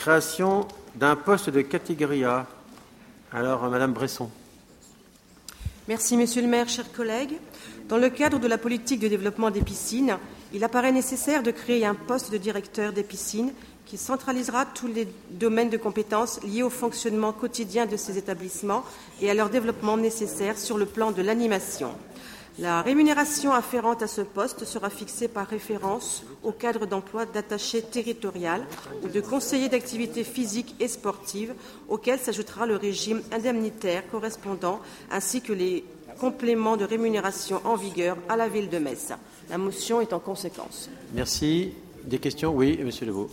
création d'un poste de catégorie A. Alors, Madame Bresson. Merci, Monsieur le maire, chers collègues. Dans le cadre de la politique de développement des piscines, il apparaît nécessaire de créer un poste de directeur des piscines qui centralisera tous les domaines de compétences liés au fonctionnement quotidien de ces établissements et à leur développement nécessaire sur le plan de l'animation. La rémunération afférente à ce poste sera fixée par référence au cadre d'emploi d'attaché territorial ou de conseiller d'activité physique et sportive, auquel s'ajoutera le régime indemnitaire correspondant, ainsi que les compléments de rémunération en vigueur à la ville de Metz. La motion est en conséquence. Merci. Des questions? Oui, Monsieur Leveau.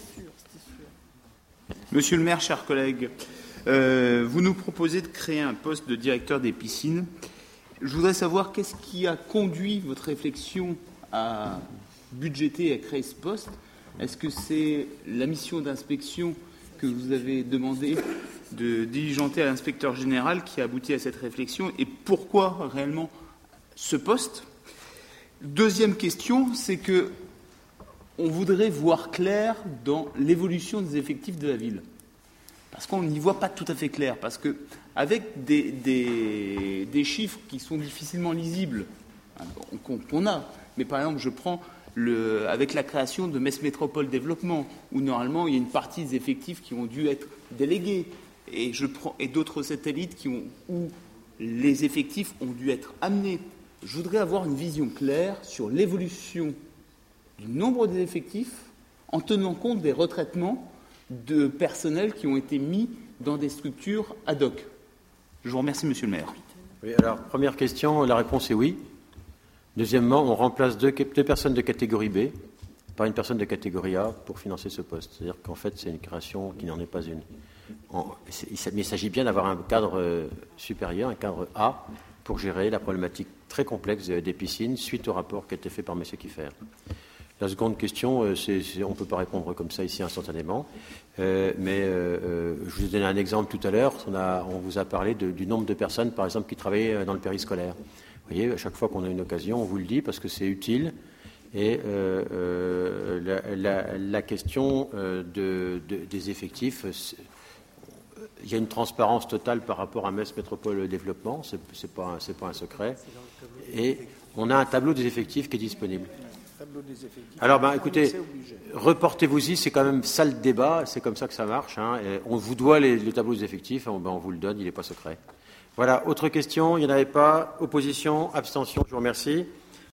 Monsieur le maire, chers collègues, vous nous proposez de créer un poste de directeur des piscines. Je voudrais savoir qu'est-ce qui a conduit votre réflexion à budgéter et à créer ce poste. Est-ce que c'est la mission d'inspection que vous avez demandé de diligenter à l'inspecteur général qui a abouti à cette réflexion, et pourquoi réellement ce poste? Deuxième question, c'est que on voudrait voir clair dans l'évolution des effectifs de la ville. Parce qu'on n'y voit pas tout à fait clair. Parce qu'avec des chiffres qui sont difficilement lisibles, qu'on a, mais par exemple, je prends avec la création de Metz Métropole Développement, où normalement il y a une partie des effectifs qui ont dû être délégués, et d'autres satellites où les effectifs ont dû être amenés. Je voudrais avoir une vision claire sur l'évolution du nombre des effectifs en tenant compte des retraitements de personnel qui ont été mis dans des structures ad hoc. Je vous remercie, Monsieur le maire. Oui, alors, première question, la réponse est oui. Deuxièmement, on remplace deux personnes de catégorie B par une personne de catégorie A pour financer ce poste. C'est-à-dire qu'en fait, c'est une création qui n'en est pas une. Mais il s'agit bien d'avoir un cadre supérieur, un cadre A, pour gérer la problématique très complexe des piscines suite au rapport qui a été fait par M. Kiffer. La seconde question, on ne peut pas répondre comme ça ici instantanément, mais je vous ai donné un exemple tout à l'heure. On vous a parlé du nombre de personnes, par exemple, qui travaillent dans le périscolaire. Vous voyez, à chaque fois qu'on a une occasion, on vous le dit parce que c'est utile. Et la question des effectifs, il y a une transparence totale par rapport à Metz Métropole Développement, c'est pas un secret. Et on a un tableau des effectifs qui est disponible. Alors, écoutez, reportez-vous-y, c'est quand même ça le débat, c'est comme ça que ça marche. On vous doit le tableau des effectifs, on vous le donne, il n'est pas secret. Voilà, autre question, il n'y en avait pas. Opposition, abstention, je vous remercie.